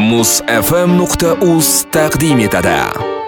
muzfm.uz taqdim etadi.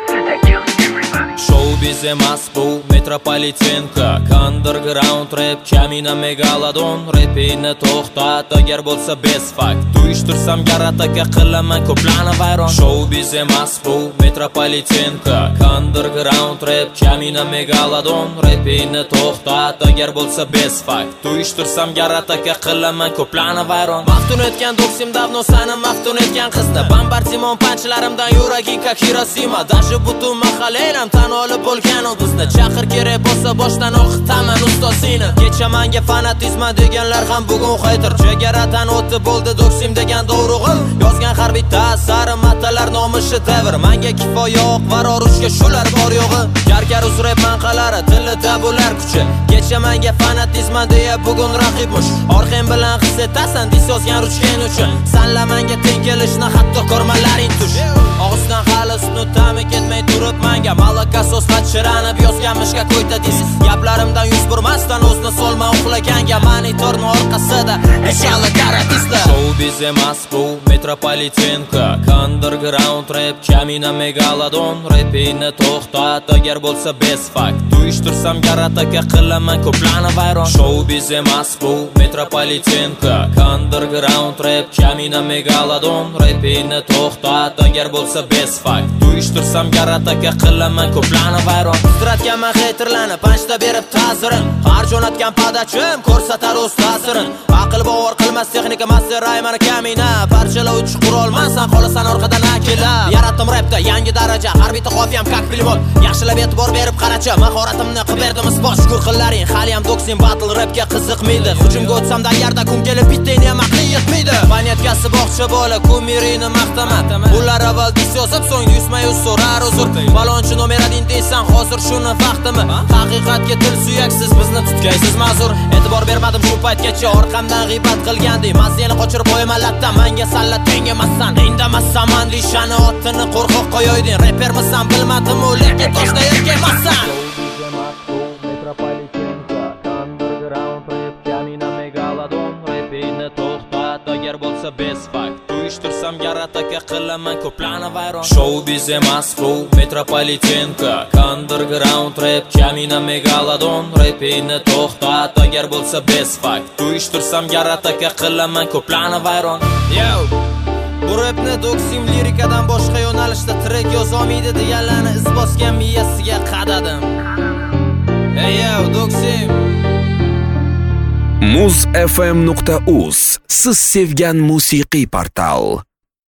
Showbiz emas bu metropolitenka, underground rap, kamina megalodon. Rapini to'xtat agar bo'lsa best fact. Uyushtirsam garataka qilaman ko'plarni vayron. Showbiz emas bu metropolitenka, underground rap, kamina megalodon. Rapini to'xtat agar bo'lsa best fact. Uyushtirsam garataka qilaman ko'plarni vayron. Maftun etgan do'ksim davno sani maftun etgan qizni. Bombardimon panchlarimdan yuraging как Hiroshima. Даже butun mahallayam tan olib bo'lgan u bizni. Chaqir kerak bo'lsa boshdan o'qitaman ustozini. Kecha menga fanatizma deganlar ham bugun hater. Chegaradan o'tib bo'ldi do'ksim degan do'rug'im. Yozgan har bitta asari matalar nomishi davr. Menga kifoya yo'q var urushga shular bor yo'g'i. Gargar uzrab manqalari tilida bo'lar kuchi. Kecha menga fanatizma deya bugun raqibmush. Orqang bilan his etasan dis yozgan ruchkan uchun. Sanla menga teng kelishni hatto ko'rmalaring tush. Og'izdan hali sutni ta'mi ketmay turib menga malaka so'z chiranib yozganmishga qo'yta dis. Gaplarimdan yuz burmasdan o'zni solma uxlaganga monitorni orqasida inshallah garatizlar. Showbiz emas bu metropolitenka, underground rap, kamina megalodon. Rapini to'xtat agar bo'lsa best fact. Uyushtirsam garataka qilaman ko'plarni vayron. Showbiz emas bu metropolitenka, underground rap, kamina megalodon. Rapini to'xtat agar bo'lsa best fact. Uyushtirsam garataka qilaman ko'plarni vayron. Stratganman haterlarni panchda berib ta'zirin. Har jo'natgan padachim ko'rsatar o'z ta'sirin. Aql bovar qilmas texnika master Rayman kamina. Parchalovchi qurolmansan qolasan orqadan akila. Yaratdim rapda yangi daraja, har bitta qofiyam как pulemyot. Yaxshilab e'tibor berib qarachi, mahoratimni qilib berdim isbot. Shukr qillaring, hali ham do'ksim battle rapga qiziqmaydi. Hujumga o'tsam-da agarda kun kelib bittayni ham aqli yetmaydi. Panyatkasi boqcha bola kumirini maqtama. Ular avval dis yozib so'ng yuzma-yuz so'rar uzr. Balonchi nomeradin deysan hozir shuni vaqtimi? Haqiqatga til suyaksiz bizni tutkaysiz ma'zur. E'tibor bermadim shu paytgacha, orqamdan g'iybat qilgandi. Maziyani qochirib qo'yaman latda, menga salla teng emassan. Indamassan mandishani otini qo'rqoq qo'yoyding. Repermisan bilmadim u lekin toshda erkakmassan. Metropolitenka, underground rap, kamina megalodon. Rapini to'xtat agar bo'lsa best fact. Uyushtirsam garataka qilaman ko'plarni vayron. Showbiz emas bu metropolitenka, underground rap, kamina megalodon. Rapini to'xtat agar bo'lsa best fact. Uyushtirsam garataka qilaman ko'plarni vayron. Yo, bu rapni do'ksim lirikadan boshqa yo'nalishda track yozolmaydi deganlarni iz bosgan miyasiga qadadim. Ey yo, do'ksim. muzfm.uz siz sevgan musiqiy portal.